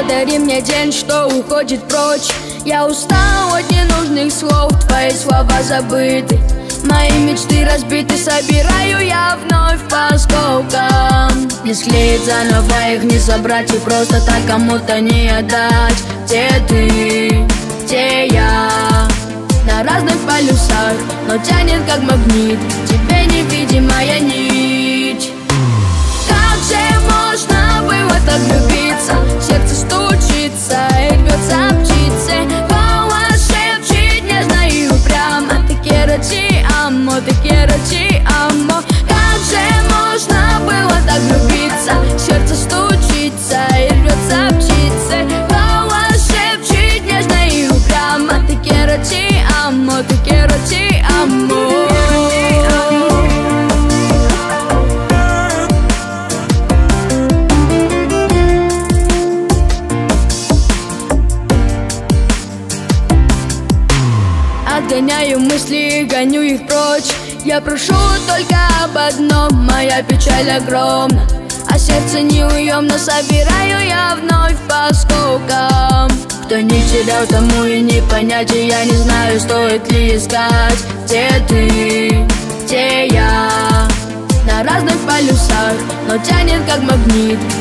Подари мне день, что уходит прочь. Я устал от ненужных слов, твои слова забыты, мои мечты разбиты. Собираю я вновь по осколкам. Не склеить заново, их не собрать и просто так кому-то не отдать. Где ты, где я? На разных полюсах, но тянет как магнит, тебе невидимая нить. Как же можно было так влюбиться? Сердце стучится и рвется птицей. Голос шепчет нежно и упрямо: ты quiero ti amo, ты quiero ti amo. Как же можно было так влюбиться? Сердце стучится и рвется птицей. Голос шепчет нежно и упрямо: ты quiero ti amo, ты quiero ti amo. Отгоняю мысли, гоню их прочь. Я прошу только об одном, моя печаль огромна, а сердце неуемно. Собираю я вновь по осколкам. Кто не терял, тому и не понять, и я не знаю, стоит ли искать. Где ты, где я? На разных полюсах, но тянет как магнит,